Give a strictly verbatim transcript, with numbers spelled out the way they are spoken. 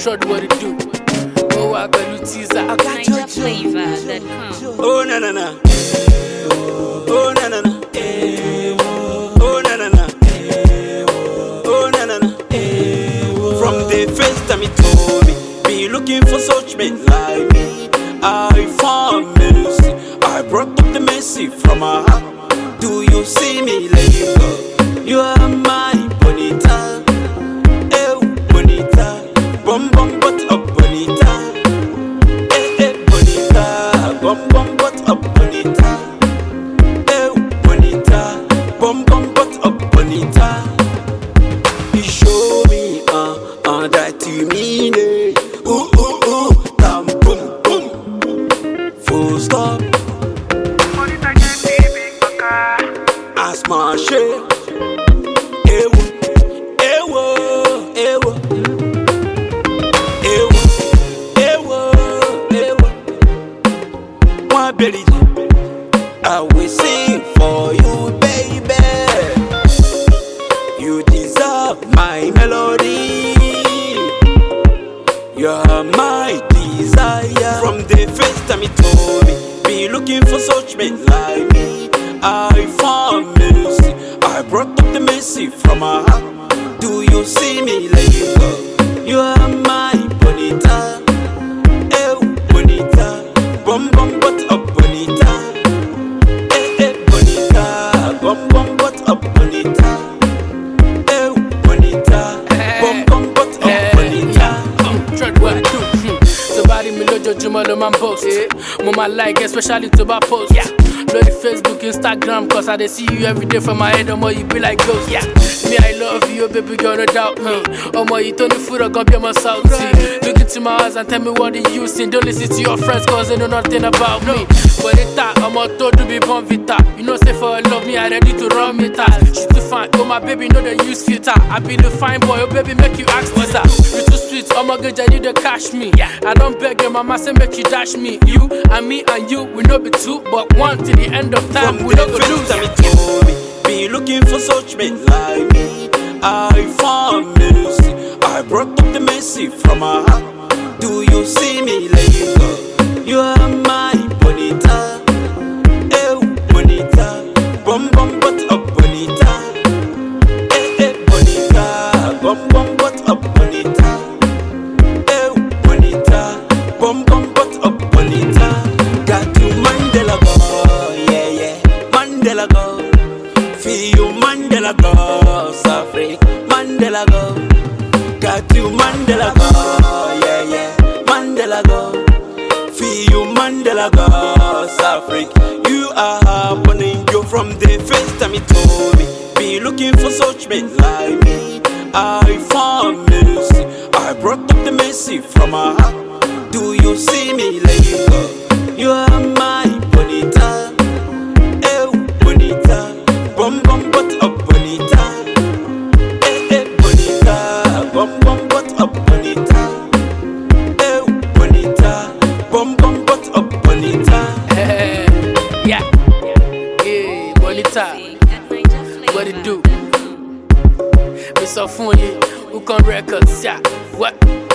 Trod what it do. Oh, I got you teaser. I got Niger flavor that comes. Oh na na na. Oh na na na. Oh na na na. Oh na na na. From the first time he told me, be looking for such men like me. I found mercy. I brought up the mercy from my heart. Do you see me, lady? You are my bonita. Eh, bonita. Bum bum but up bonita. Eh, eh, bonita. Bum bum but up bonita. Eh, bonita. Bum bum but up bonita. You show me, uh, uh, that you mean it. Ooh, ooh, ooh. Tam, boom, boom. Full stop. I smash it. Ewo, ewo, ewo. Ewo, ewo, ewo. My baby, I will sing for you, baby. You deserve my melody. You're my desire. From the first time he told me, be looking for such men like me. I found mercy. I brought up the mercy from my heart. Do you see me, lady? You are my bonita. Eh, bonita. Bum bum but up bonita. Eh, eh, bonita. Bum bum but up bonita. Eh, bonita. Bum bum but up bonita. Trod what it do. Somebody me lojo jumo man post. Mama like especially to my post. Yeah. Bloody Facebook, Instagram, cause I dey see you every day from my head, omo, you be like ghost. Yeah. Me, I love you, baby girl, no doubt me. Omo, you turn the food, I gon' be my salty. Look into my eyes and tell me what you seen. Don't listen to your friends, cause they know nothing about me. But they thought, omo, told to be born vita. You know, say for love me, I ready to run me tight. She too fine, oh my baby, know they use filter. I be the fine boy, oh baby, make you ask for that. You too sweet, omo, girl, I need to cash me. I don't beg your mama, say make you dash me. You and me and you, we know be two, but one till the end of time, From we the don't go lose. first time he told me, be looking for such men like me. I found mercy. I brought up the mercy from my heart. Do you see me, lady? You are my bonita. Eh, bonita. Bum bum but up bonita. Eh, eh, bonita. Bum bum but up bonita. Eh, bonita. Bum bum but up bonita. Got you Mandela girl, yeah yeah. Mandela girl. Feel you Mandela girl, South-Africa. Mandela girl. Got you Mandela girl, yeah yeah. Mandela girl. Feel you Mandela girl, South-Africa. You are happening, you from the first time he told me. Be looking for such men like me. I found mercy. I brought up the mercy from my heart. Do you see me, lady? You are my bonita. Eh, bonita. Bum bum but up bonita. Eh, eh, bonita. Bum bum but up bonita. Eh, bonita. Bum bum but up bonita. Eh, yeah, yeah, bonita. That Niger flavor. What it do? Me so funny, who can records? Yeah, what?